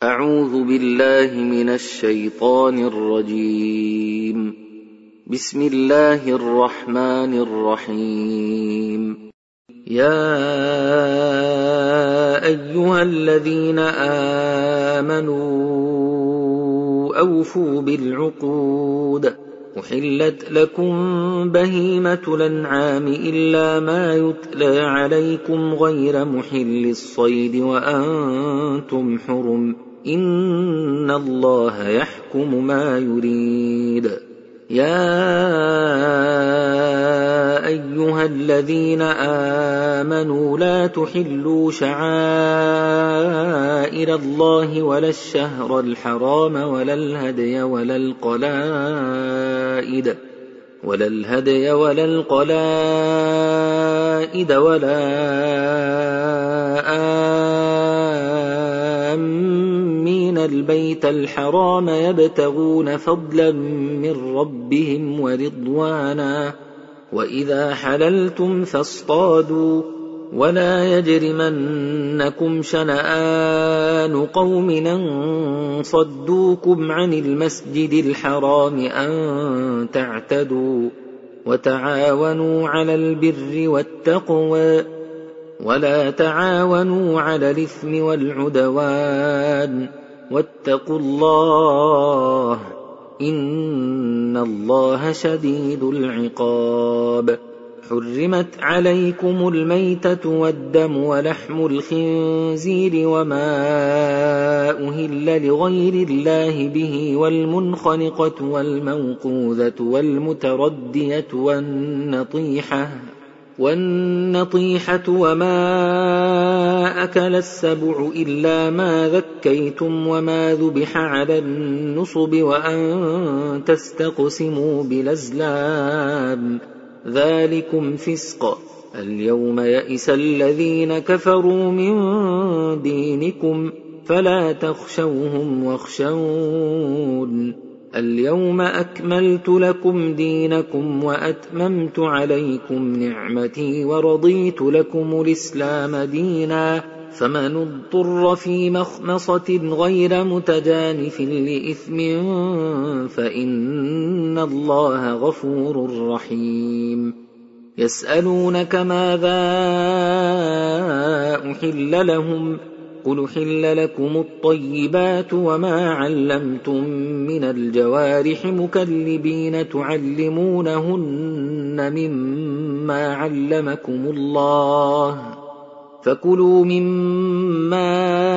أعوذ بالله من الشيطان الرجيم. بسم الله الرحمن الرحيم. يا أيها الذين آمنوا أوفوا بالعقود. أحلت لكم بهيمة الأنعام إلا ما يتلى عليكم غير محل الصيد وأنتم حرم، إن الله يحكم ما يريد. يا أيها الذين آمنوا لا تحلوا شعائر الله ولا الشهر الحرام ولا الهدي ولا القلائد ولا آمين البيت الحرام يبتغون فضلا من ربهم ورضوانا، وإذا حللتم فاصطادوا، ولا يجرمنكم شنآن قوم أن صدوكم عن المسجد الحرام أن تعتدوا، وتعاونوا على البر والتقوى، ولا تعاونوا على الإثم والعدوان، واتقوا الله إن الله شديد العقاب. حرمت عليكم الميتة والدم ولحم الخنزير وما أهل لغير الله به، والمنخنقة والموقوذة والمتردية والنطيحة وما أكل السبع إلا ما ذكيتم وما ذبح على النصب وأن تستقسموا بالأزلام، ذلكم فسق. اليوم يئس الذين كفروا من دينكم فلا تخشوهم واخشون. اليوم أكملت لكم دينكم وأتممت عليكم نعمتي ورضيت لكم الإسلام دينا، فمن اضطر في مخمصة غير متجانف لإثم فإن الله غفور رحيم. يسألونك ماذا أحل لهم، قل أحل لكم الطيبات وما علمتم من الجوارح مكلبين تعلمونهن مما علمكم الله، فكلوا مما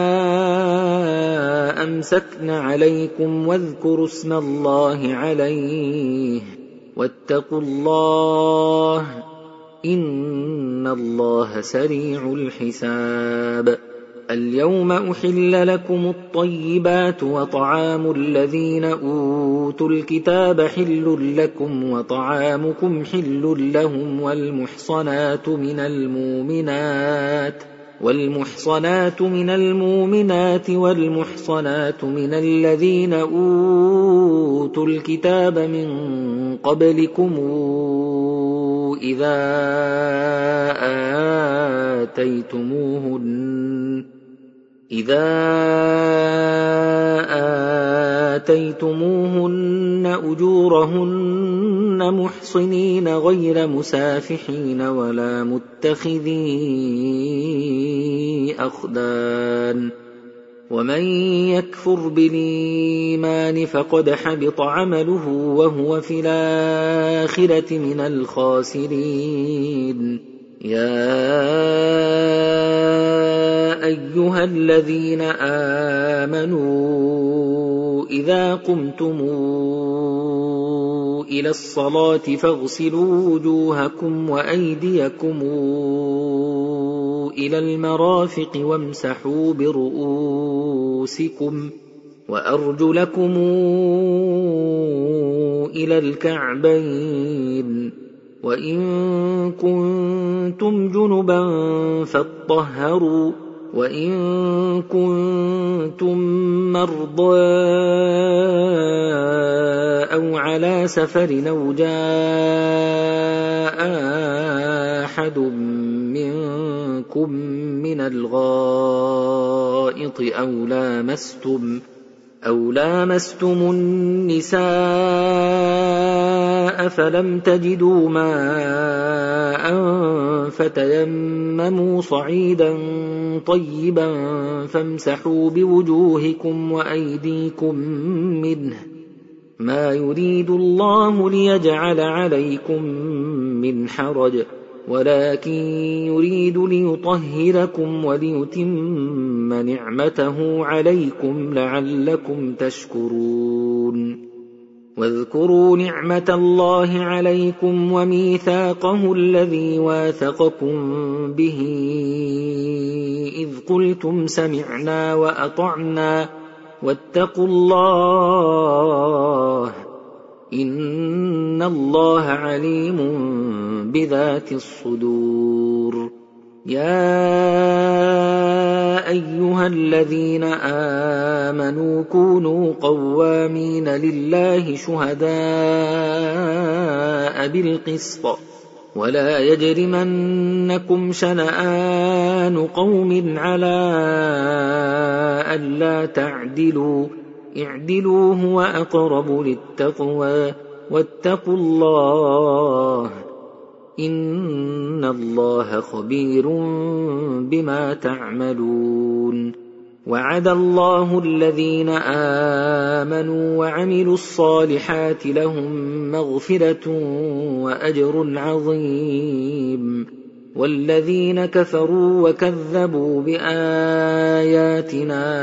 أمسكن عليكم واذكروا اسم الله عليه، واتقوا الله إن الله سريع الحساب. اليوم أحل لكم الطيبات وطعام الذين أوتوا الكتاب حل لكم وطعامكم حل لهم، والمحصنات من المؤمنات والمحصنات من الذين أوتوا الكتاب من قبلكم إذا آتيتموهن أجورهن محصنين غير مسافحين ولا متخذي أخدان، ومن يكفر بالإيمان فقد حبط عمله وهو في الآخرة من الخاسرين. يا أيها الذين آمنوا إذا قمتم إلى الصلاة فاغسلوا وجوهكم وأيديكم إلى المرافق وامسحوا برؤوسكم وأرجلكم إلى الكعبين، وإن كنتم جنبا فاطهروا، وإن كنتم مرضى أو على سفر أو جاء أحد منكم منكم من الغائط أو لامستم النساء فلم تجدوا ماء فتيمموا صعيدا طيبا فامسحوا بوجوهكم وأيديكم منه ما يريد الله ليجعل عليكم من حرج ولكن يريد ليطهركم وليتم نعمته عليكم لعلكم تشكرون واذكروا نعمة الله عليكم وميثاقه الذي واثقكم به إذ قلتم سمعنا وأطعنا واتقوا الله إن الله عليم بذات الصدور يا أيها الذين آمنوا كونوا قوامين لله شهداء بالقسط ولا يجرمنكم شنآن قوم على ألا تعدلوا اعدلوا هو أقرب للتقوى واتقوا الله إن الله خبير بما تعملون وعد الله الذين آمنوا وعملوا الصالحات لهم مغفرة وأجر عظيم والذين كفروا وكذبوا بآياتنا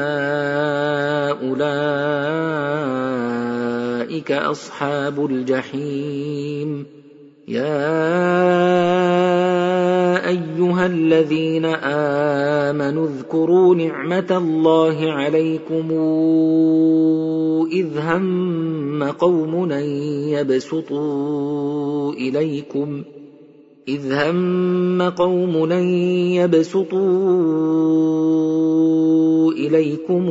أولئك أصحاب الجحيم يا أيها الذين آمنوا اذكروا نعمة الله عليكم إذ هم قوم أن يبسطوا إليكم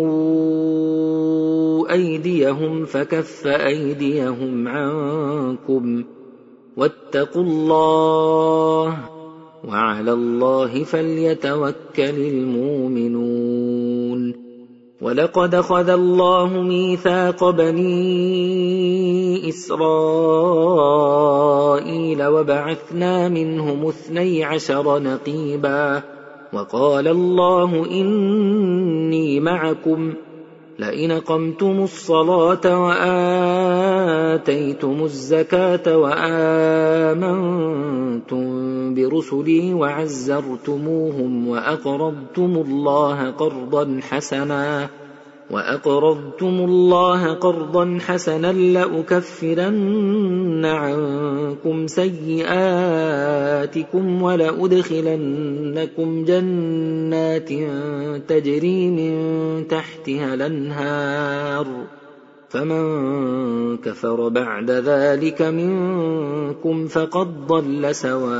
أيديهم فكف أيديهم عنكم واتقوا الله وعلى الله فليتوكل المؤمنون ولقد أخذ الله ميثاق بني إسرائيل وبعثنا منهم 12 نقيبا وقال الله إني معكم لئن أقمتم الصلاة وآتيتم الزكاة وآمنتم برسلي وعزرتموهم وأقرضتم الله قرضا حسنا لأكفرن عنكم سيئاتكم ولأدخلنكم جنات تجري من تحتها الأنهار فمن كفر بعد ذلك منكم فقد ضل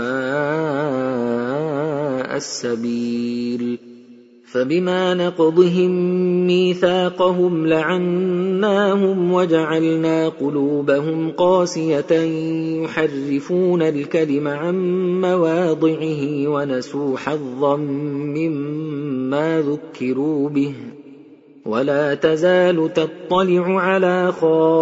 سواء السبيل فبما نقضهم ميثاقهم لعناهم وجعلنا قلوبهم قاسية يحرفون الكلم عن مواضعه ونسوا حظا مما ذكروا به ولا تزال تطلع على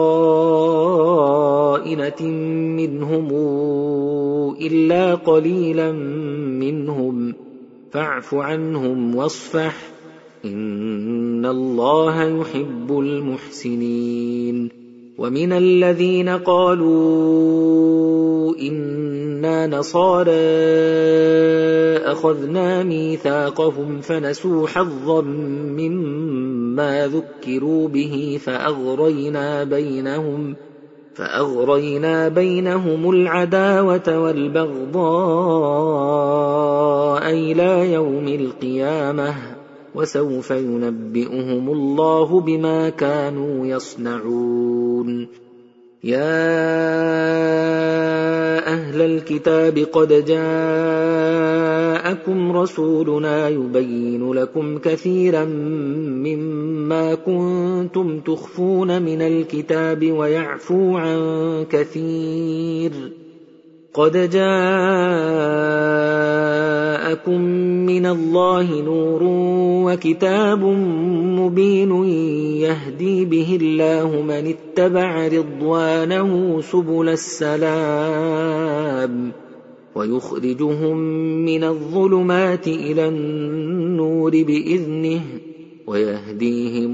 خائنة منهم إلا قليلا منهم فاعف عنهم واصفح إن الله يحب المحسنين ومن الذين قالوا إنا نصارى أخذنا ميثاقهم فنسوا حظا مما ذكروا به فأغرينا بينهم العداوة والبغضاء إلى يوم القيامة وسوف ينبئهم الله بما كانوا يصنعون يا أهل الكتاب قد جاءكم رسولنا يبين لكم كثيرا مما كنتم تخفون من الكتاب ويعفو عن كثير قد جاءكم جاءكم من الله نور وكتاب مبين يهدي به الله من اتبع رضوانه سبل السلام ويخرجهم من الظلمات إلى النور بإذنه ويهديهم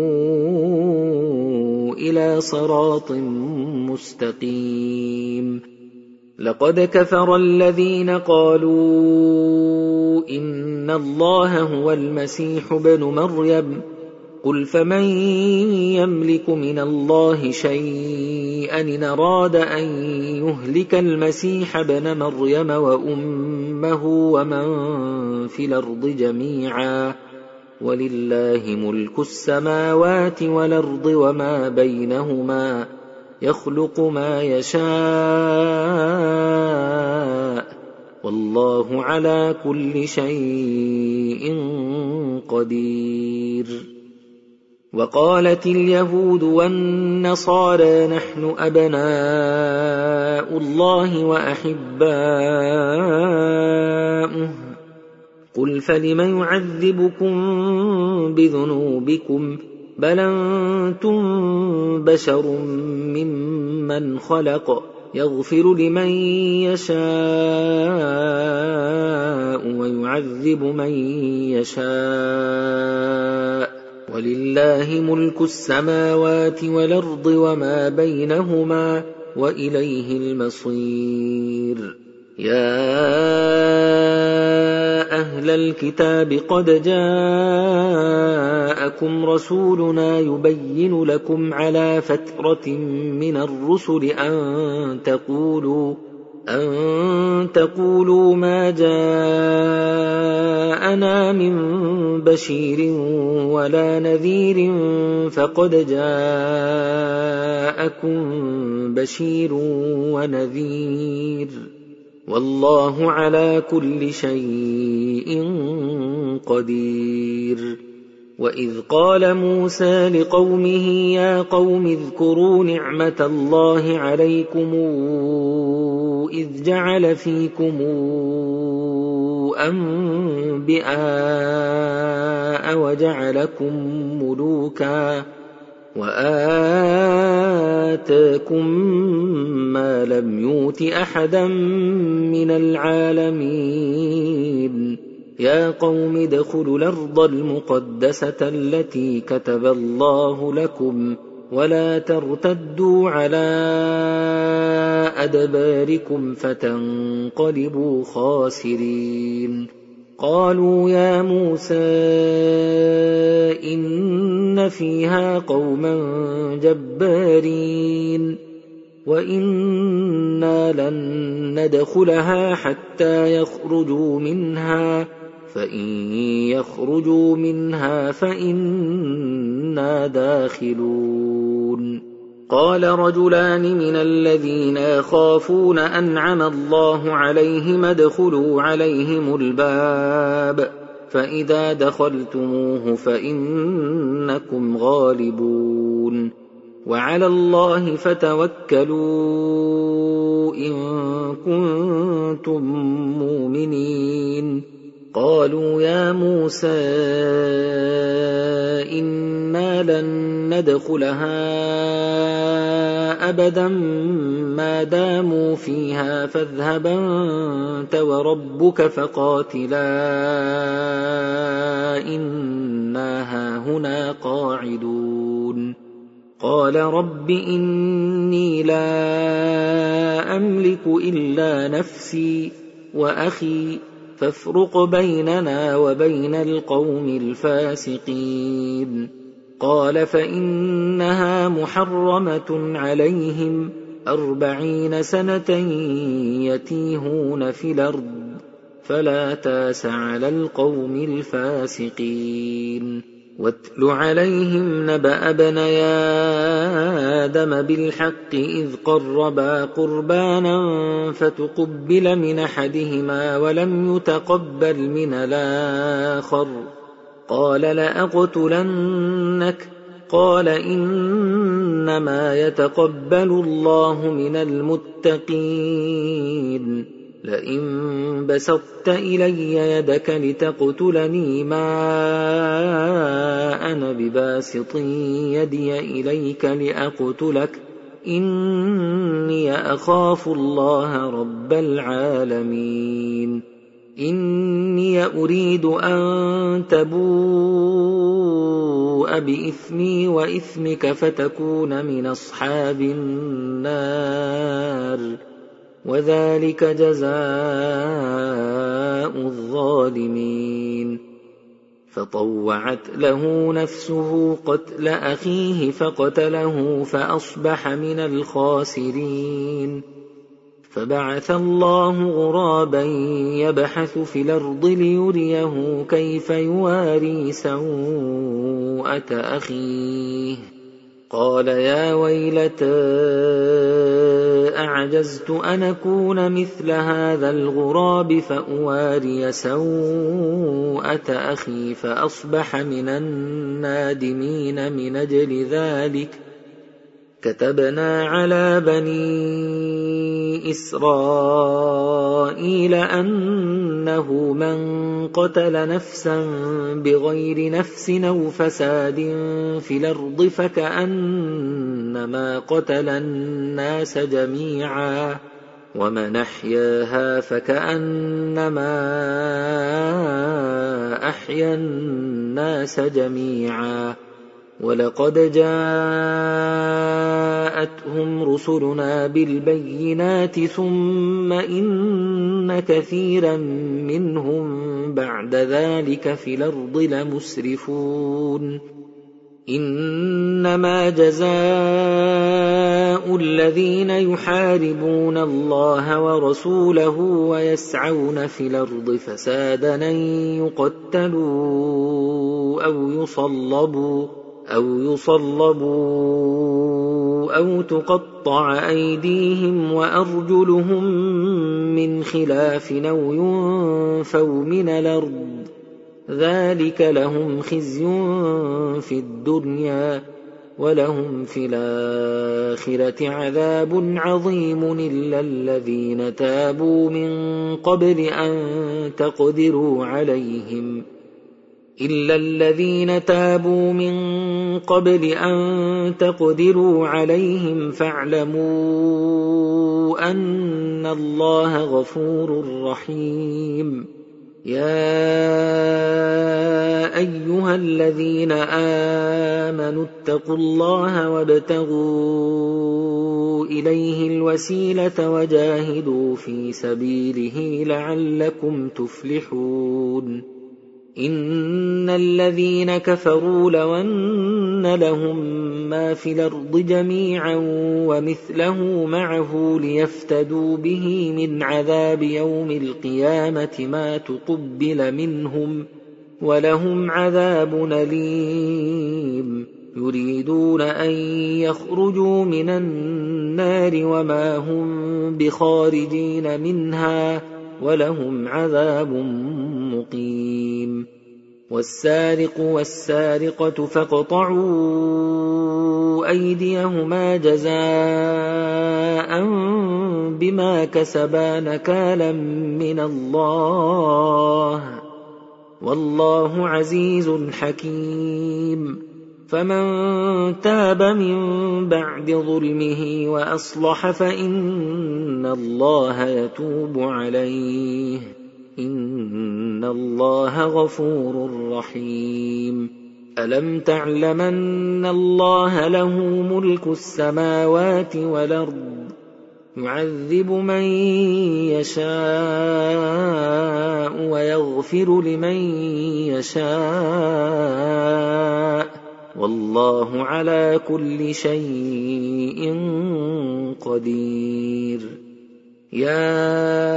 إلى صراط مستقيم. لقد كفر الذين قالوا إن الله هو المسيح ابن مريم قل فمن يملك من الله شيئا إن أراد أن يهلك المسيح ابن مريم وأمه ومن في الأرض جميعا ولله ملك السماوات والأرض وما بينهما يخلق ما يشاء والله على كل شيء قدير. وقالت اليهود والنصارى نحن أبناء الله وأحباؤه قل فلم يعذبكم بذنوبكم بل أنتم بشر ممن خلق يغفر لمن يشاء ويعذب من يشاء ولله ملك السماوات والأرض وما بينهما وإليه المصير. يا أهل الكتاب قد جاءكم رسولنا يبين لكم على فترة من الرسل أن تقولوا ما جاءنا من بشير ولا نذير فقد جاءكم بشير ونذير والله على كل شيء قدير. وإذ قال موسى لقومه يا قوم اذكروا نعمة الله عليكم إذ جعل فيكم أنبياء وجعلكم ملوكا وآتاكم ما لم يؤت أحدا من العالمين يا قوم ادخلوا الأرض المقدسة التي كتب الله لكم ولا ترتدوا على أدباركم فتنقلبوا خاسرين. قالوا يا موسى إن فيها قوما جبارين وإنا لن ندخلها حتى يخرجوا منها فإن يخرجوا منها فإنا داخلون. قال رجلان من الذين يخافون أنعم الله عليهم ادخلوا عليهم الباب فإذا دخلتموه فإنكم غالبون وعلى الله فتوكلوا إن كنتم مؤمنين. قالوا يا موسى إنا لن ندخلها أبدا ما داموا فيها فاذهب أنت وربك فقاتلا إنا هاهنا قاعدون. قال رب إني لا أملك إلا نفسي وأخي فافرق بيننا وبين القوم الفاسقين. قال فإنها محرمة عليهم 40 سنة يتيهون في الأرض فلا تاس على القوم الفاسقين. واتل عليهم نبأ ابني آدم بالحق إذ قربا قربانا فتقبل من أحدهما ولم يتقبل من الآخر قال لأقتلنك قال إنما يتقبل الله من المتقين. لئن بسطت إلي يدك لتقتلني ما أنا بباسط يدي إليك لأقتلك إني أخاف الله رب العالمين إني أريد أن تبوء بإثمي وإثمك فتكون من أصحاب النار وذلك جزاء الظالمين فطوعت له نفسه قتل أخيه فقتله فأصبح من الخاسرين فبعث الله غرابا يبحث في الأرض ليريه كيف يواري سوءة أخيه قال يا ويلتى أعجزت أن أكون مثل هذا الغراب فأواري سوءة أخي فأصبح من النادمين من أجل ذلك كتبنا على بني إسرائيل أنه من قتل نفسا بغير نفس أو فساد في الأرض فكأنما قتل الناس جميعا ومن أحياها فكأنما أحيا الناس جميعا ولقد جاءتهم رسلنا بالبينات ثم إن كثيرا منهم بعد ذلك في الأرض لمسرفون إنما جزاء الذين يحاربون الله ورسوله ويسعون في الأرض فسادا أن يقتلوا أو يصلبوا أو تقطع أيديهم وأرجلهم من خلاف أو ينفوا من الأرض ذلك لهم خزي في الدنيا ولهم في الآخرة عذاب عظيم إلا الذين تابوا من قبل أن تقدروا عليهم فاعلموا أن الله غفور رحيم يا أيها الذين آمنوا اتقوا الله وابتغوا إليه الوسيلة وجاهدوا في سبيله لعلكم تفلحون إن الذين كفروا لو أن لهم ما في الأرض جميعا ومثله معه ليفتدوا به من عذاب يوم القيامة ما تقبل منهم ولهم عذاب أليم يريدون أن يخرجوا من النار وما هم بخارجين منها ولهم عذاب مقيم والسارق والسارقة فاقطعوا أيديهما جزاء بما كسبا نكالا من الله والله عزيز حكيم فمن تاب من بعد ظلمه وأصلح فإن الله يتوب عليه إن الله غفور رحيم ألم تعلمن الله له ملك السماوات والأرض يعذب من يشاء ويغفر لمن يشاء والله على كل شيء قدير يا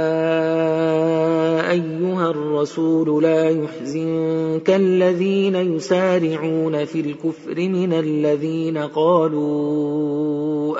أيها الرسول لا يحزنك الذين يسارعون في الكفر من الذين قالوا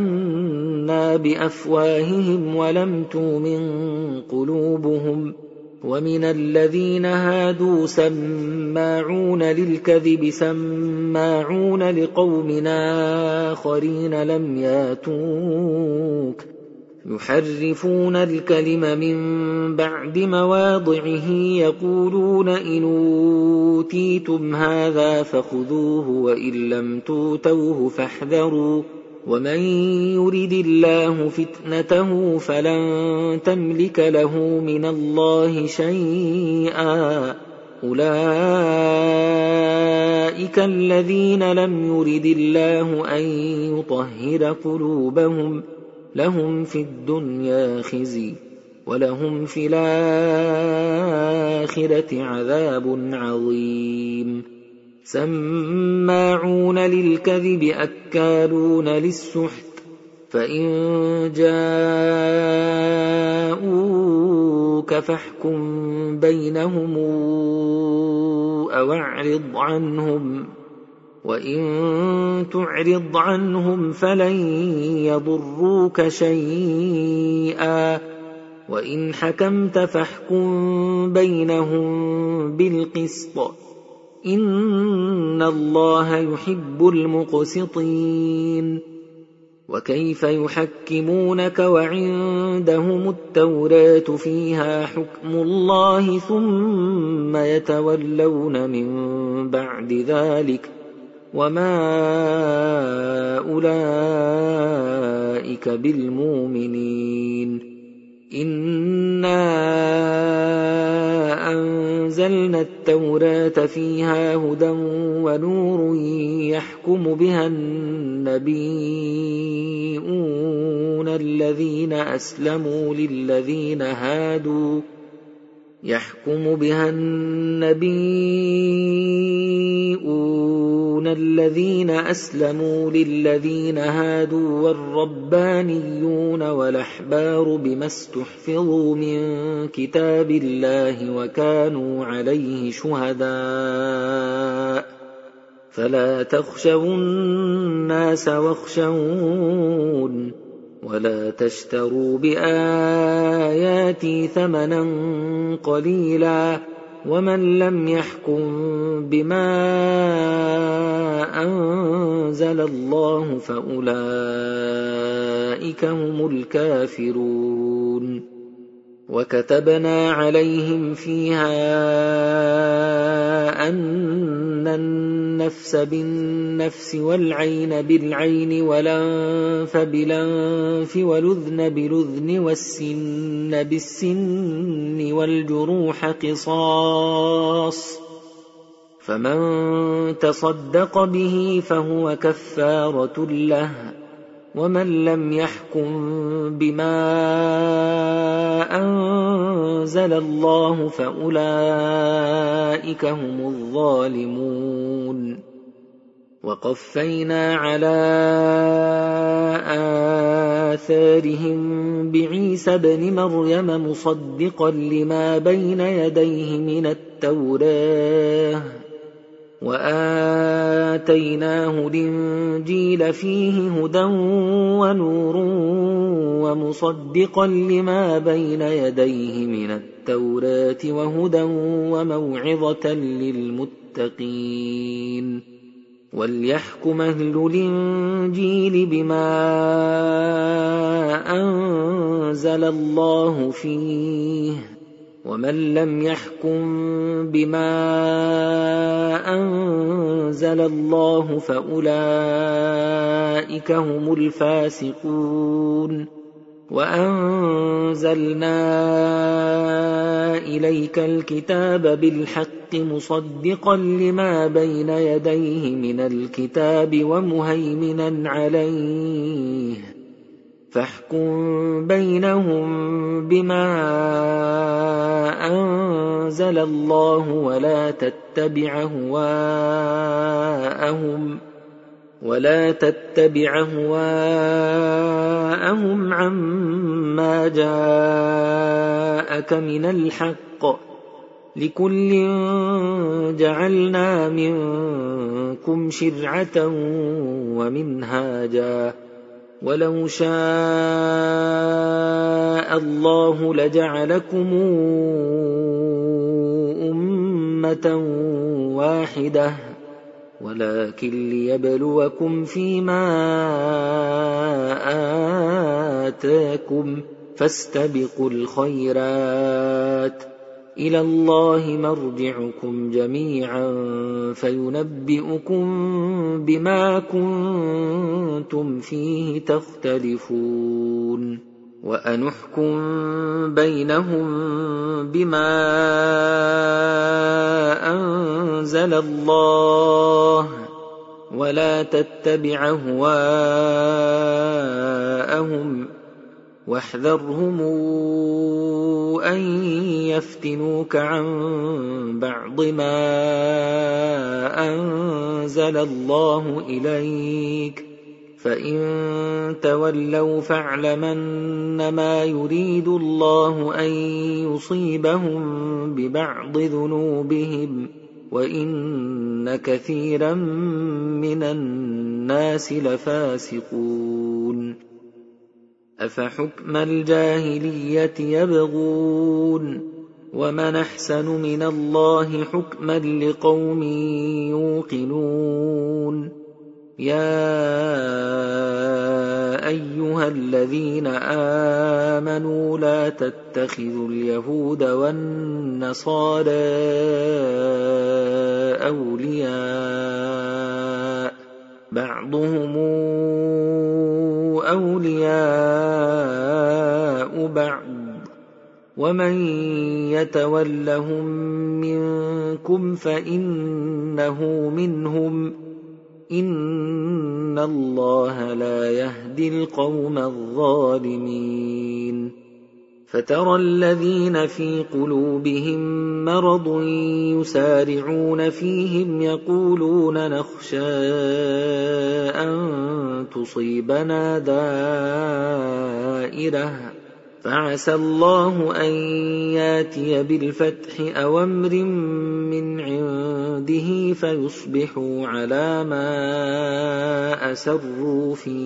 آمنا بأفواههم ولم تؤمن قلوبهم ومن الذين هادوا سماعون للكذب سماعون لقوم آخرين لم ياتوك يحرفون الكلم من بعد مواضعه يقولون إن أوتيتم هذا فخذوه وإن لم توتوه فاحذروا ومن يرد الله فتنته فلن تملك له من الله شيئا أولئك الذين لم يرد الله أن يطهر قلوبهم لهم في الدنيا خزي ولهم في الآخرة عذاب عظيم سماعون للكذب أكالون للسحت فإن جاءوك فاحكم بينهم أو أعرض عنهم وإن تعرض عنهم فلن يضروك شيئا وإن حكمت فاحكم بينهم بالقسط إن الله يحب المقسطين وكيف يحكمونك وعندهم التوراة فيها حكم الله ثم يتولون من بعد ذلك وما أولئك بالمؤمنين إنا أنزلنا التوراة فيها هدى ونور يحكم بها النبيون الذين أسلموا للذين هادوا والربانيون والأحبار بما استحفظوا من كتاب الله وكانوا عليه شهداء فلا تخشوا الناس واخشون ولا تشتروا بآياتي ثمنا قليلا ومن لم يحكم بما أنزل الله فأولئك هم الكافرون وكتبنا عليهم فيها أن النفس بالنفس والعين بالعين والأنف بالأنف والأذن بالأذن والسن بالسن والجروح قصاص فمن تصدق به فهو كفارة له ومن لم يحكم بما أنزل الله فأولئك هم الظالمون وقفينا على آثارهم بعيسى ابن مريم مصدقا لما بين يديه من التوراة وآتيناه الإنجيل فيه هدى ونور ومصدقا لما بين يديه من التوراة وهدى وموعظة للمتقين وليحكم أهل الإنجيل بما أنزل الله فيه ومن لم يحكم بما أنزل الله فأولئك هم الفاسقون وأنزلنا إليك الكتاب بالحق مصدقا لما بين يديه من الكتاب ومهيمنا عليه فاحكم بينهم بما أنزل الله ولا تتبع هواءهم عما جاءك من الحق لكل جعلنا منكم شرعة ومنهاجا ولو شاء الله لجعلكم أمة واحدة ولكن ليبلوكم فيما آتاكم فاستبقوا الخيرات إلى الله مرجعكم جميعا فينبئكم بما كنتم فيه تختلفون وأنحكم بينهم بما أنزل الله ولا تتبع أهواءهم واحذرهم أن يفتنوك عن بعض ما أنزل الله إليك فإن تولوا فاعلمن ما يريد الله أن يصيبهم ببعض ذنوبهم وإن كثيرا من الناس لفاسقون أفحكم الجاهلية يبغون ومن أحسن من الله حكما لقوم يوقنون يا أيها الذين آمنوا لا تتخذوا اليهود والنصارى أولياء بعضهم أولياء بعض ومن يتولهم منكم فإنه منهم إن الله لا يهدي القوم الظالمين فترى الذين في قلوبهم مرض يسارعون فيهم يقولون نخشى أن تصيبنا دائرة فعسى الله أن ياتي بالفتح أو أمر من عنده فيصبحوا على ما أسروا في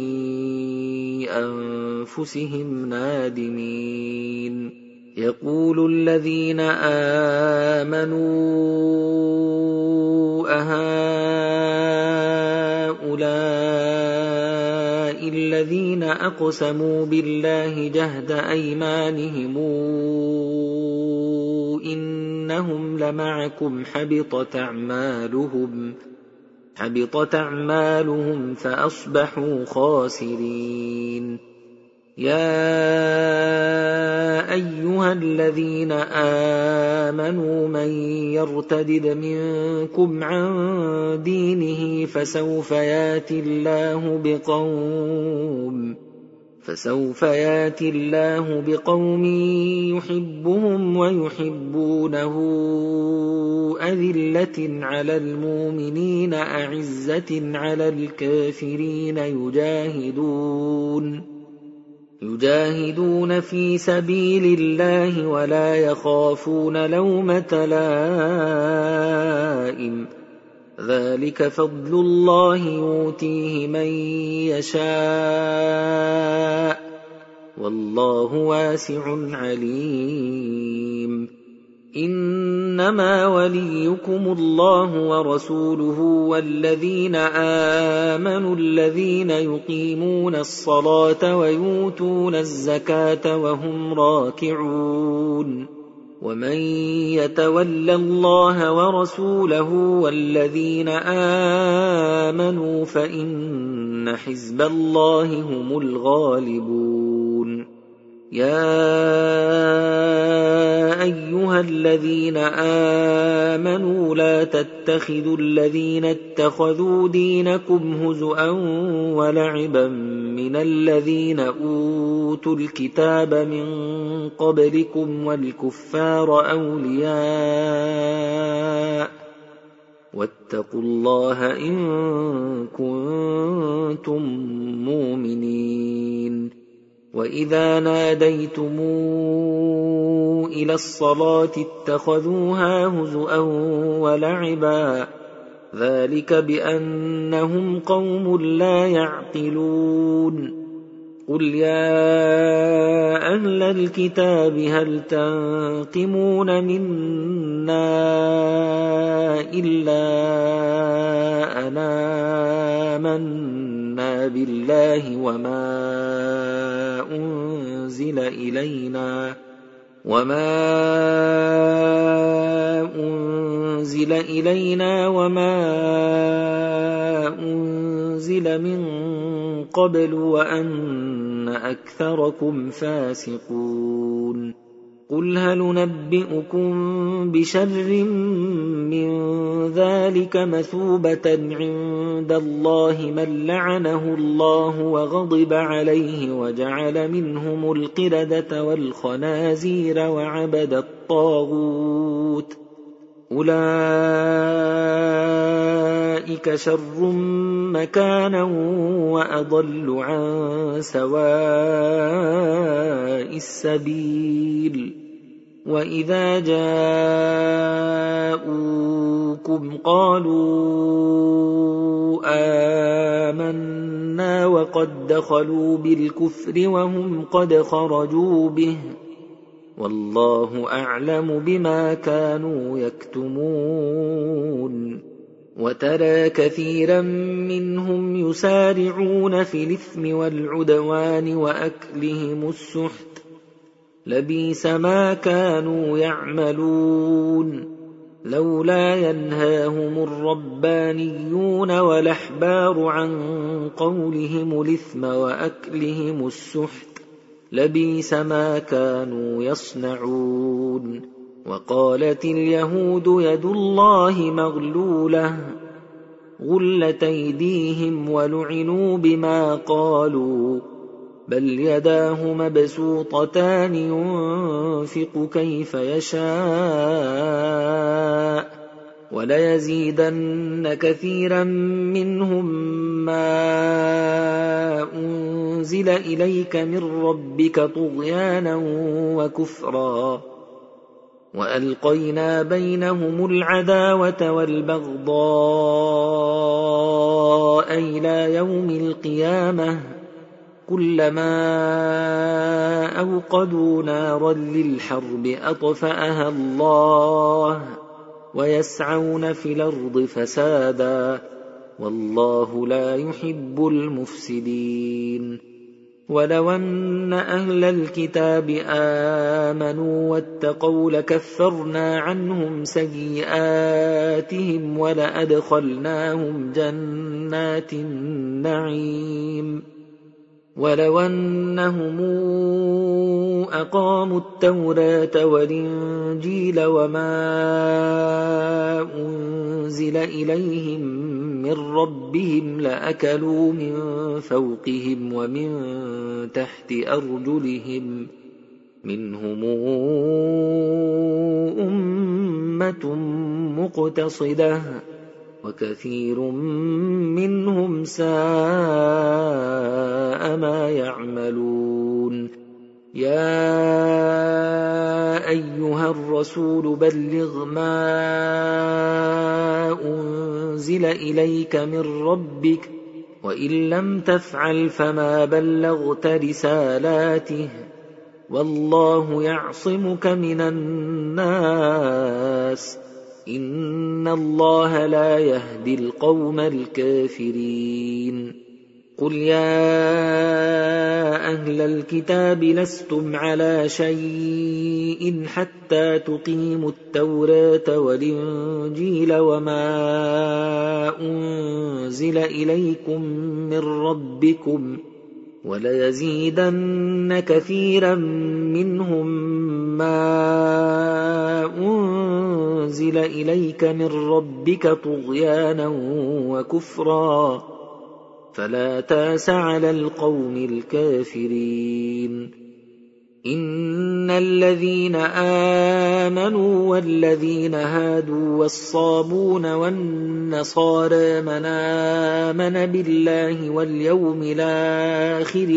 أنفسهم نادمين يقول الذين آمنوا أهؤلاء الذين أقسموا بالله جهد أيمانهم إنهم لمعكم حبطت أعمالهم فأصبحوا خاسرين يا أيها الذين آمنوا من يرتدد منكم عن دينه فسوف ياتي الله بقوم يحبهم ويحبونه أذلة على المؤمنين أعزة على الكافرين يجاهدون في سبيل الله ولا يخافون لومة لائم ذلك فضل الله يؤتيه من يشاء والله واسع عليم إنما وليكم الله ورسوله والذين آمنوا الذين يقيمون الصلاة ويؤتون الزكاة وهم راكعون ومن يتول الله ورسوله والذين آمنوا فإن حزب الله هم الغالبون يا أيها الذين آمنوا لا تتخذوا الذين اتخذوا دينكم هزؤا ولعبا من الذين أوتوا الكتاب من قبلكم والكفار أولياء واتقوا الله إن كنتم مؤمنين وإذا ناديتم إلى الصلاة اتخذوها هزؤا ولعبا ذلك بأنهم قوم لا يعقلون قل يا أهل الكتاب هل تنقمون منا إلا أن آمنا بالله وما أنزل إلينا وما أنزل من قبل وأن أكثركم فاسقون قل هل ننبئكم بشر من ذلك مثوبة عند الله من لعنه الله وغضب عليه وجعل منهم القردة والخنازير وعبد الطاغوت أولئك شر مكانا وأضل عن سواء السبيل وإذا جاءوكم قالوا آمنا وقد دخلوا بالكفر وهم قد خرجوا به والله أعلم بما كانوا يكتمون وترى كثيرا منهم يسارعون في الإثم والعدوان وأكلهم السحت لبئس ما كانوا يعملون لولا ينهاهم الربانيون والأحبار عن قولهم الإثم وأكلهم السحت لبئس ما كانوا يصنعون وقالت اليهود يد الله مغلولة غلت أيديهم ولعنوا بما قالوا بل يداه مبسوطتان ينفق كيف يشاء وليزيدن كثيرا منهم ما أنزل إليك من ربك طغيانا وكفرا وألقينا بينهم العداوة والبغضاء إلى يوم القيامة كلما أوقدوا نارا للحرب أطفأها الله ويسعون في الأرض فسادا والله لا يحب المفسدين ولو أن أهل الكتاب آمنوا واتقوا لكفرنا عنهم سيئاتهم ولأدخلناهم جنات النعيم ولو أنهم أقاموا التوراة والإنجيل وما أنزل إليهم من ربهم لأكلوا من فوقهم ومن تحت أرجلهم منهم أمة مقتصدة وكثير منهم ساء ما يعملون يا أيها الرسول بلغ ما أنزل إليك من ربك وإن لم تفعل فما بلغت رسالاته والله يعصمك من الناس إن الله لا يهدي القوم الكافرين قل يا أهل الكتاب لستم على شيء حتى تقيموا التوراة والإنجيل وما أنزل إليكم من ربكم وليزيدن كثيرا منهم ما أنزل إليك من ربك طغيانا وكفرا فلا تأس على القوم الكافرين إن الذين آمنوا والذين هادوا والصابون والنصارى من آمن بالله واليوم الآخر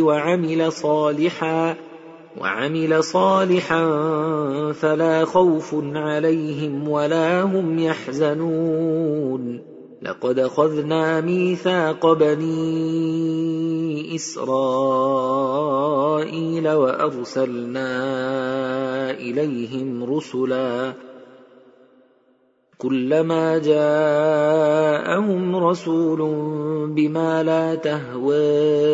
وعمل صالحا فلا خوف عليهم ولا هم يحزنون لقد أخذنا ميثاق بني إسرائيل وأرسلنا إليهم رسلا كلما جاءهم رسول بما لا تهوى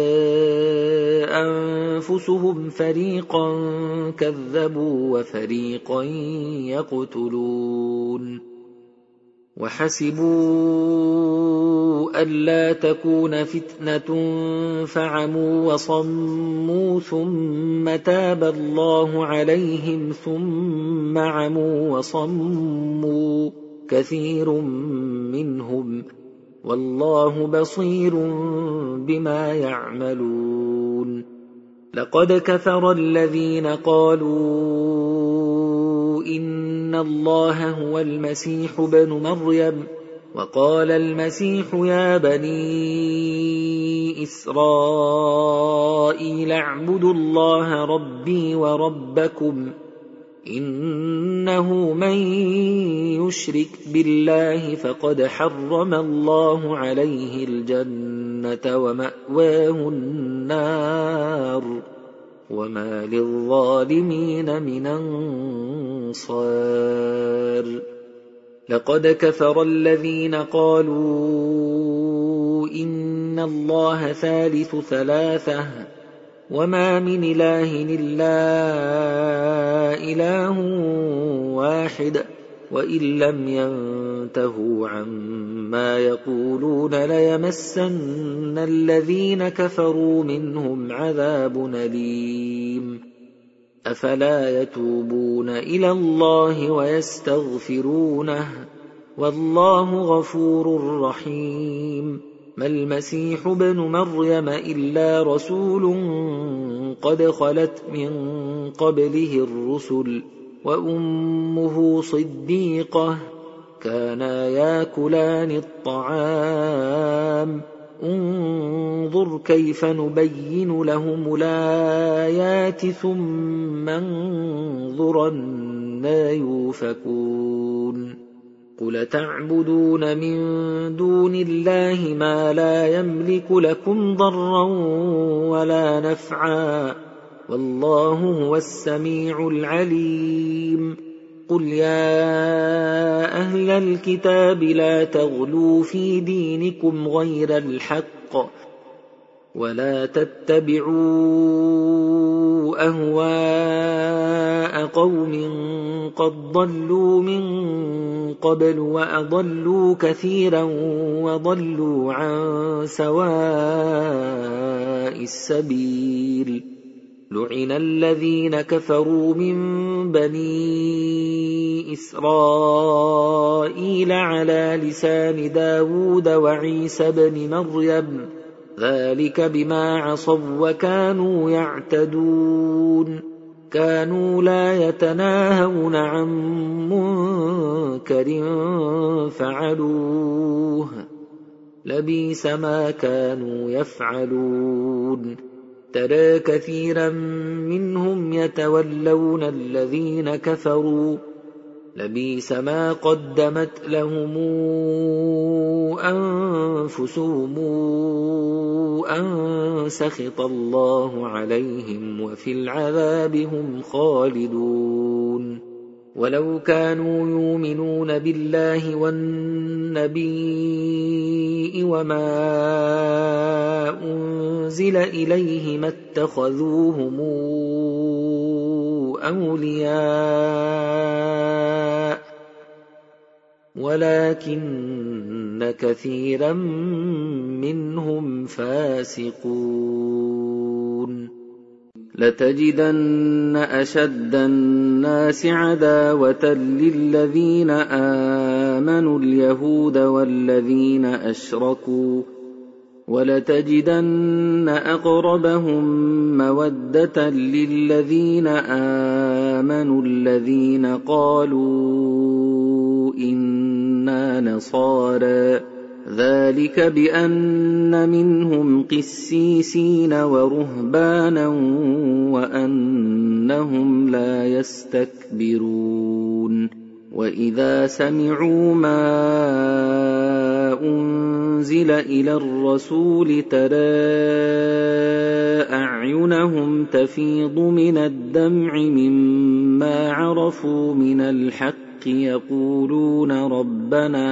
أنفسهم فريقا كذبوا وفريقا يقتلون وحسبوا ألا تكون فتنة فعموا وصموا ثم تاب الله عليهم ثم عموا وصموا كثير منهم والله بصير بما يعملون لقد كفر الذين قالوا إن الله هو المسيح ابن مريم وقال المسيح يا بني إسرائيل اعبدوا الله ربي وربكم إنه من يشرك بالله فقد حرم الله عليه الجنة ومأواه النار وما للظالمين من أنصار لقد كفر الذين قالوا إن الله ثالث ثلاثة وما من إله إلا إله واحد وإن لم ينتهوا عما يقولون ليمسن الذين كفروا منهم عذاب أليم أفلا يتوبون إلى الله ويستغفرونه والله غفور رحيم ما المسيح ابن مريم إلا رسول قد خلت من قبله الرسل وأمه صديقة كانا ياكلان الطعام انظر كيف نبين لهم الآيات ثم انظر أنى يؤفكون قل تعبدون من دون الله ما لا يملك لكم ضرا ولا نفعا والله هو السميع العليم قل يا أهل الكتاب لا تغلوا في دينكم غير الحق ولا تتبعوا أهواء قوم قد ضلوا من قبل وأضلوا كثيرا وضلوا عن سواء السبيل لعن الذين كفروا من بني إسرائيل على لسان داود وعيسى بن مريم ذلك بما عصوا وكانوا يعتدون كانوا لا يتناهون عن منكر فعلوه لبئس ما كانوا يفعلون ترى كثيرا منهم يتولون الذين كفروا لبئس ما قدمت لهم أنفسهم أن سخط الله عليهم وفي العذاب هم خالدون ولو كانوا يؤمنون بالله والنبي وما أنزل إليه ما اتخذوهم أولياء ولكن كثيرا منهم فاسقون لتجدن أشد الناس عداوة للذين آمنوا اليهود والذين أشركوا ولتجدن أقربهم مودة للذين آمنوا الذين قالوا إنا نصارى ذلك بأن منهم قسيسين ورهبانا وأنهم لا يستكبرون وإذا سمعوا ما أنزل إلى الرسول ترى أعينهم تفيض من الدمع مما عرفوا من الحق يقولون ربنا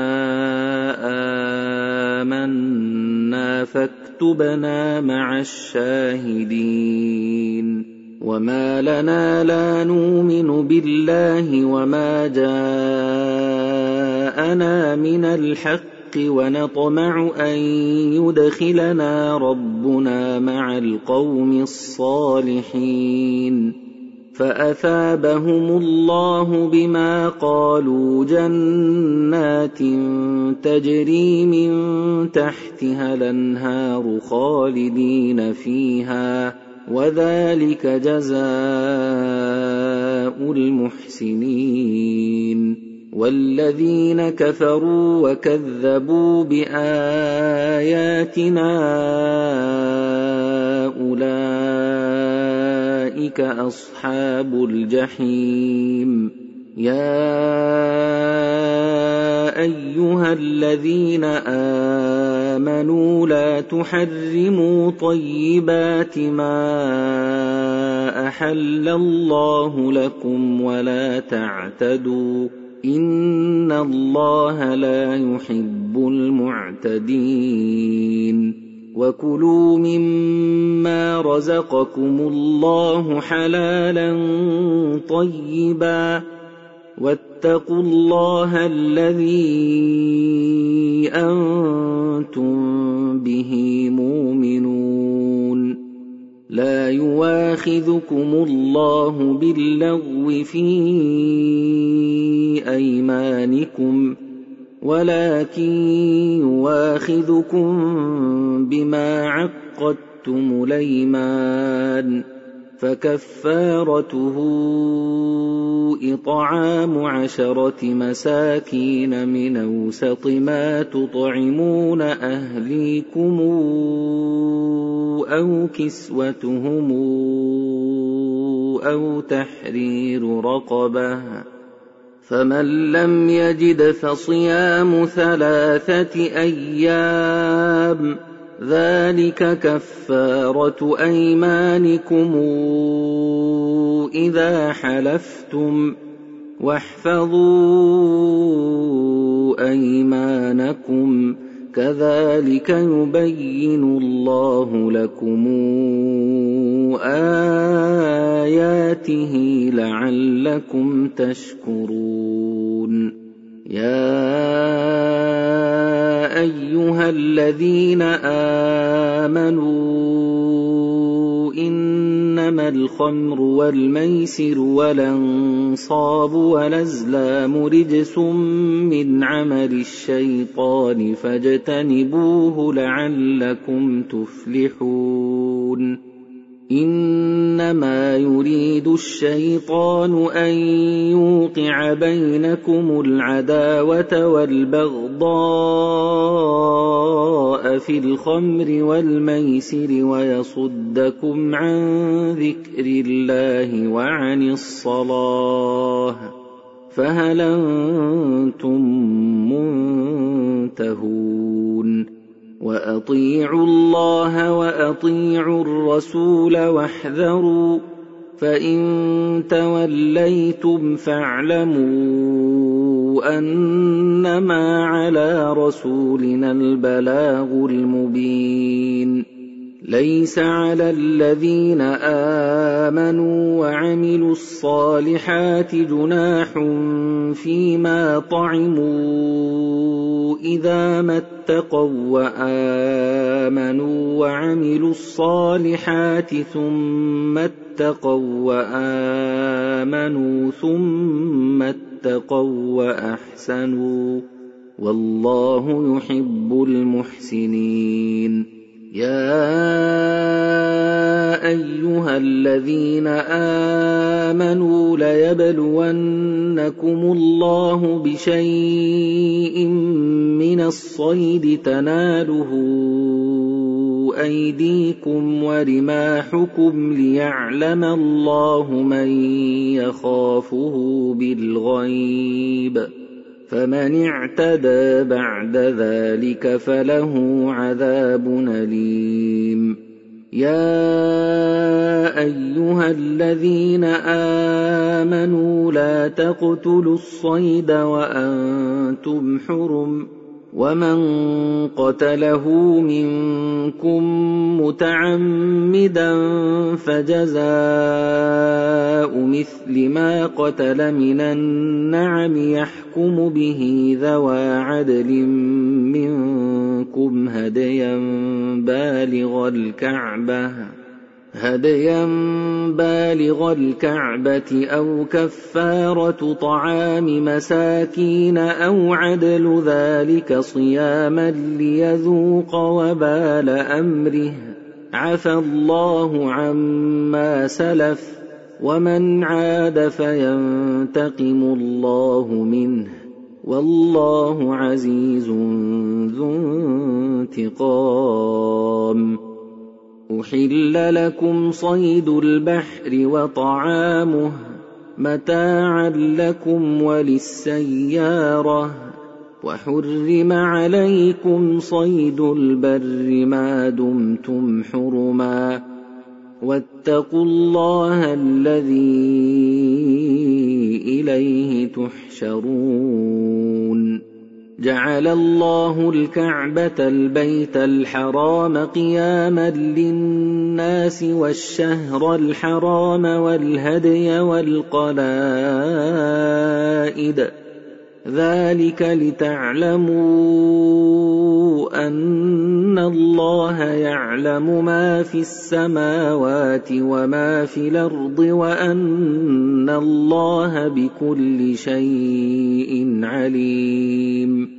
آمنا فاكتبنا مع الشاهدين وما لنا لا نؤمن بالله وما جاءنا من الحق ونطمع أن يدخلنا ربنا مع القوم الصالحين فأثابهم الله بما قالوا جنات تجري من تحتها الأنهار خالدين فيها وذلك جزاء المحسنين والذين كفروا وكذبوا بآياتنا أولئك أصحاب الجحيم يا أيها الذين آمنوا لا تحرموا طيبات ما أحل الله لكم ولا تعتدوا إن الله لا يحب المعتدين وكلوا مما رزقكم الله حلالا طيبا واتقوا الله الذي أنتم به مؤمنون لا يواخذكم الله باللغو في أيمانكم ولكن يواخذكم بما عقدتم الأيمان فكفارته إطعام 10 مساكين من أوسط ما تطعمون أهليكم أو كسوتهم أو تحرير رقبة فمن لم يجد فصيام 3 أيام ذلك كفارة أيمانكم إذا حلفتم واحفظوا أيمانكم كذلك يبين الله لكم آياته لعلكم تشكرون يا أيها الذين آمنوا إنما الخمر والميسر والأنصاب والأزلام رجس من عمل الشيطان فاجتنبوه لعلكم تفلحون إنما يريد الشيطان أن يوقع بينكم العداوة والبغضاء في الخمر والميسر ويصدكم عن ذكر الله وعن الصلاة فهل أنتم منتهون وأطيعوا الله وأطيعوا الرسول واحذروا فإن توليتم فاعلموا أنما على رسولنا البلاغ المبين ليس على الذين آمنوا وعملوا الصالحات جناح فيما طعموا إذا ما اتقوا وآمنوا وعملوا الصالحات ثم اتقوا وآمنوا ثم اتقوا وأحسنوا والله يحب المحسنين يا أيها الذين آمنوا ليبلونكم الله بشيء من الصيد تناله أيديكم ورماحكم ليعلم الله من يخافه بالغيب فمن اعتدى بعد ذلك فله عذاب أليم. يا أيها الذين آمنوا لا تقتلوا الصيد وأنتم حرم، ومن قتله منكم متعمدا فجزاء مثل ما قتل من النعم يحكم به ذوى عدل منكم هديا بالغ الكعبة أو كفارة طعام مساكين أو عدل ذلك صياما ليذوق وبال أمره، عفى الله عما سلف، ومن عاد فينتقم الله منه، والله عزيز ذو انتقام. أحل لكم صيد البحر وطعامه متاعا لكم وللسيارة، وحرم عليكم صيد البر ما دمتم حرما، واتقوا الله الذي إليه تحشرون. جعل الله الكعبة البيت الحرام قياما للناس والشهر الحرام والهدي والقلائد، ذلك لتعلموا أن الله يعلم ما في السماوات وما في الأرض وأن الله بكل شيء عليم.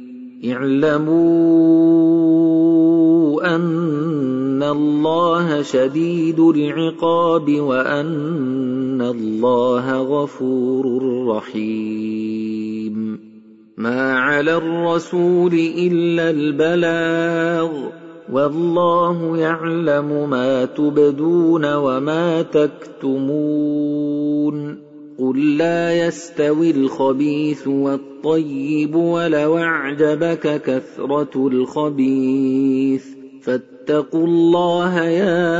اعلموا أن الله شديد العقاب وأن الله غفور رحيم. ما على الرسول إلا البلاغ، والله يعلم ما تبدون وما تكتمون. قل لا يستوي الخبيث والطيب ولو أعجبك كثرة الخبيث، فاتقوا الله يا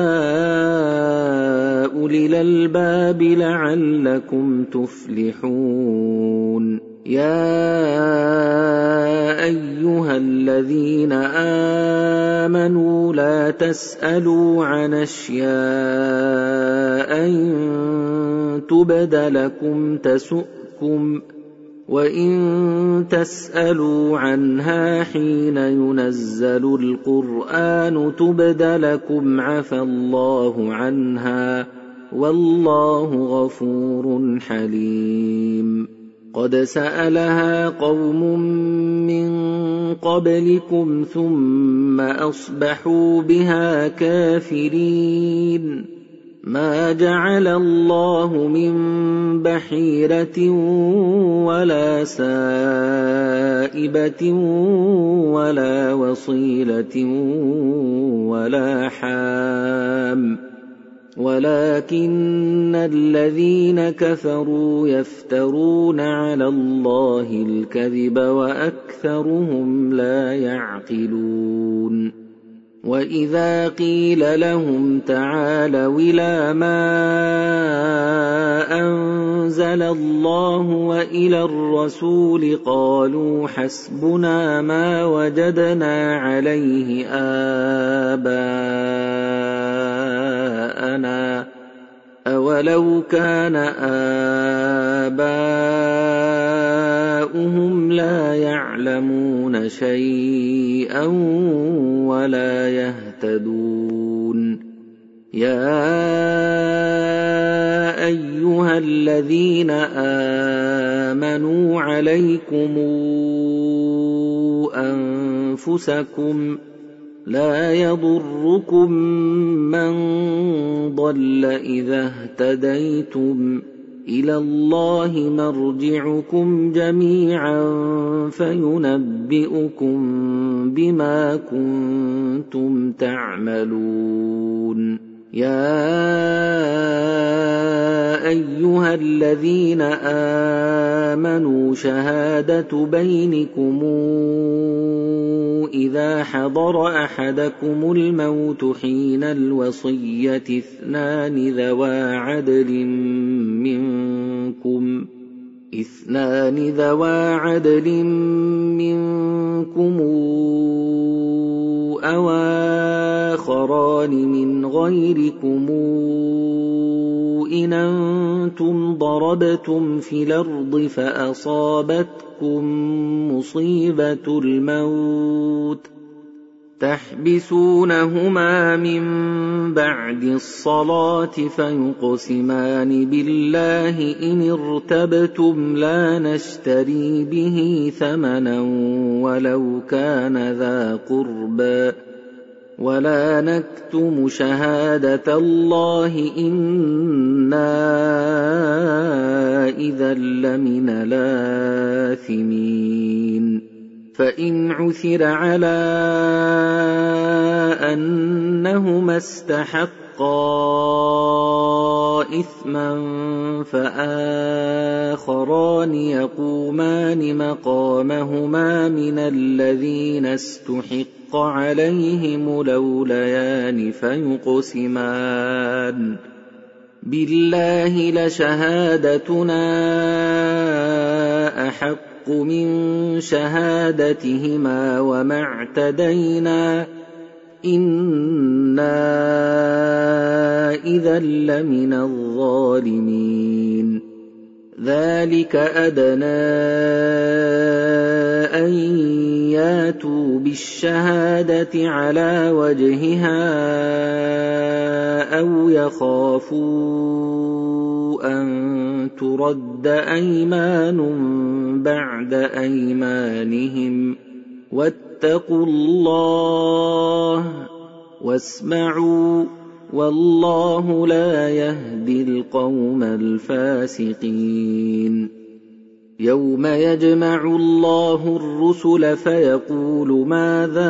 أولي الألباب لعلكم تفلحون. يا أيها الذين آمنوا لا تسألوا عن أشياء إن تبد لكم تسؤكم، وإن تسألوا عنها حين ينزل القرآن تبد لكم عفى الله عنها، والله غفور حليم. قد سألها قوم من قبلكم ثم أصبحوا بها كافرين. ما جعل الله من بحيرة ولا سائبة ولا وصيلة ولا حام، ولكن الذين كفروا يفترون على الله الكذب وأكثرهم لا يعقلون. وإذا قيل لهم تعالوا إلى ما أنزل الله وإلى الرسول قالوا حسبنا ما وجدنا عليه آباءنا، أولو كان آباؤهم لا يعلمون شيئا ولا يهتدون. يا أيها الذين آمنوا عليكم أنفسكم لا يضركم من ضل إذا اهتديتم، إلى الله مرجعكم جميعا فينبئكم بما كنتم تعملون. يا أيها الذين آمنوا شهادة بينكم إذا حضر أحدكم الموت حين الوصية اثنان ذوا عدل منكم أو آخران من غيركم إن أنتم ضربتم في الأرض فأصابتكم مصيبة الموت تحبسونهما من بعد الصلاة فيقسمان بالله إن ارتبتم لا نشتري به ثمنا ولو كان ذا قربى ولا نكتم شهادة الله إنا إذا لمن الآثمين فإن عثر على أنهما استحقا إثما فآخران يقومان مقامهما من الذين استحق عليهم الأوليان فيقسمان بالله لشهادتنا أحق من شهادتهما وما اعتدينا إنا إذا لمن الظالمين ذلك أدنى أن ياتوا بالشهادة على وجهها أو يخافوا أن ترد أيمان بعد أيمانهم واتقوا الله واسمعوا والله لا يهدي القوم الفاسقين يوم يجمع الله الرسل فيقول ماذا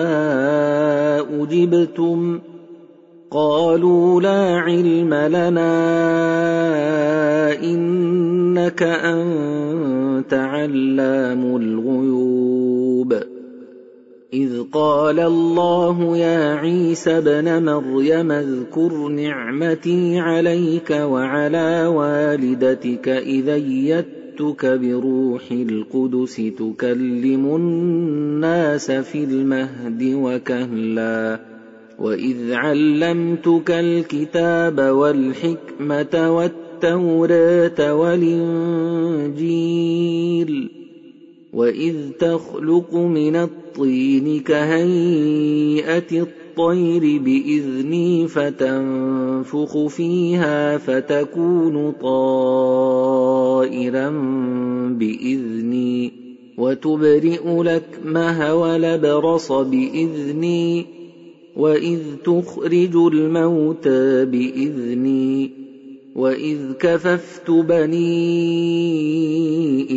أجبتم قالوا لا علم لنا إنك أنت علام الغيوب إذ قال الله يا عيسى ابن مريم اذكر نعمتي عليك وعلى والدتك إذ أيدتك بروح القدس تكلم الناس في المهد وكهلا وإذ علمتك الكتاب والحكمة والتوراة والإنجيل وإذ تخلق من الطين كهيئة الطير بإذني فتنفخ فيها فتكون طائرا بإذني وتبرئ الأكمه والأبرص بإذني وإذ تخرج الموتى بإذني وإذ كففت بني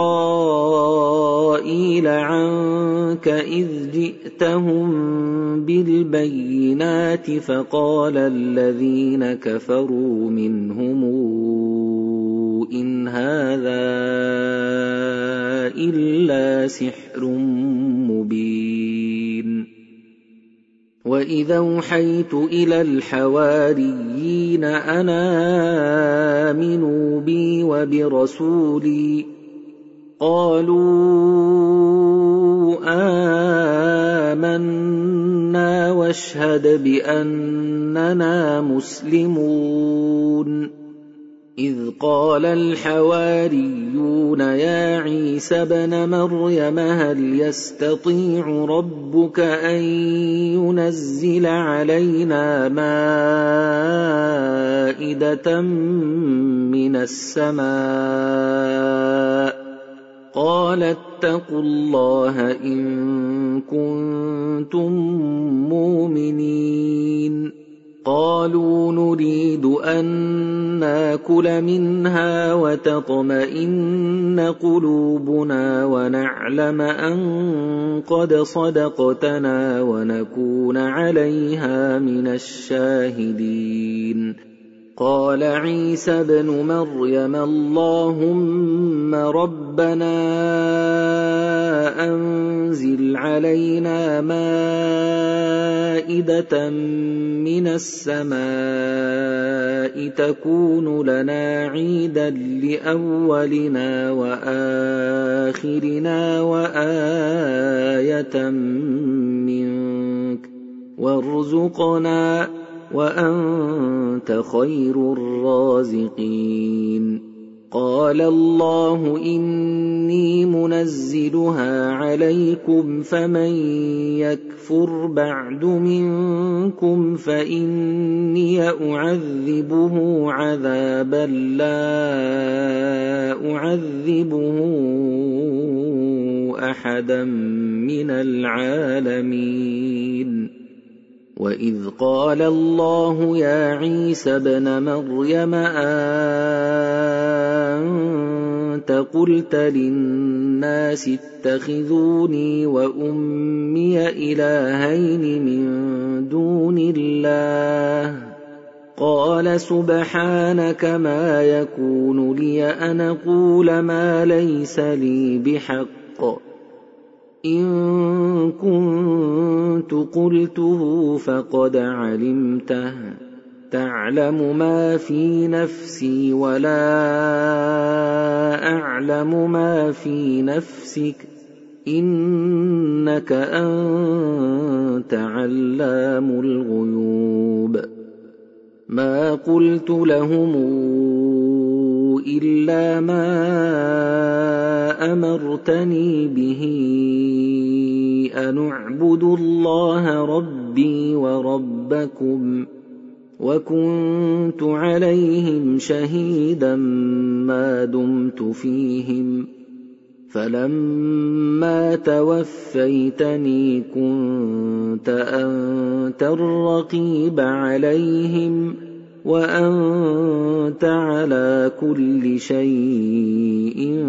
إسرائيل عنك إذ جئتهم بالبينات فقال الذين كفروا منهم إن هذا إلا سحر مبين وإذا أوحيت إلى الحواريين أن آمنوا بي وبرسولي قالوا آمنا واشهد بأننا مسلمون إذ قال الحواريون يا عيسى ابن مريم هل يستطيع ربك أن ينزل علينا مائدة من السماء قال اتقوا الله إن كنتم مؤمنين قالوا نريد أن ناكل منها وتطمئن قلوبنا ونعلم أن قد صدقتنا ونكون عليها من الشاهدين. قال عيسى ابن مريم اللهم ربنا أنزل علينا مائدة من السماء تكون لنا عيدا لأولنا وآخرنا وآية منك وارزقنا وأنت خير الرازقين. قال الله إني منزلها عليكم فمن يكفر بعد منكم فإني أعذبه عذابا لا أعذبه أحدا من العالمين. وإذ قال الله يا عيسى ابن مريم أنت قلت للناس اتخذوني وأمي إلهين من دون الله قال سبحانك ما يكون لي أن أقول ما ليس لي بحق إن كنت قلته فقد علمته تعلم ما في نفسي ولا أعلم ما في نفسك إنك أنت علام الغيوب. ما قلت لهم إلا ما أمرتني به أن اعبدوا الله ربي وربكم وكنت عليهم شهيدا ما دمت فيهم فلما توفيتني كنت أنت الرقيب عليهم وأنت على كل شيء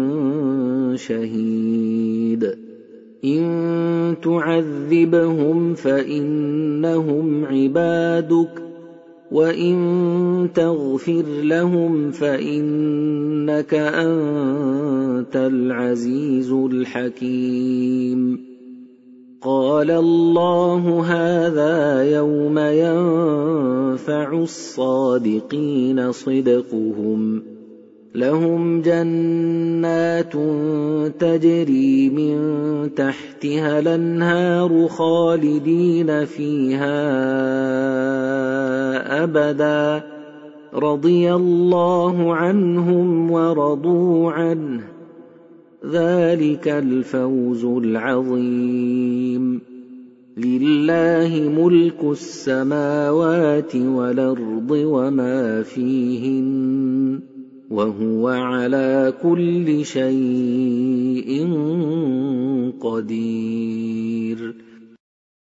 شهيد. إن تعذبهم فإنهم عبادك وإن تغفر لهم فإنك أنت العزيز الحكيم. قال الله هذا يوم ينفع الصادقين صدقهم لهم جنات تجري من تحتها الأنهار خالدين فيها أبدا رضي الله عنهم ورضوا عنه ذلك الفوز العظيم. لله ملك السماوات والأرض وما فيهن وهو على كل شيء قدير.